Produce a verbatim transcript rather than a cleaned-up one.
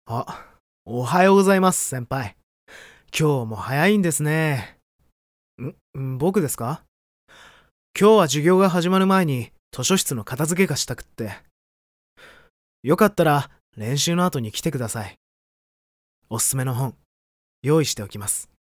あ、おはようございます、先輩。今日も早いんですね。ん、ん僕ですか？今日は授業が始まる前に図書室の片付けがしたくって。よかったら練習の後に来てください。おすすめの本、用意しておきます。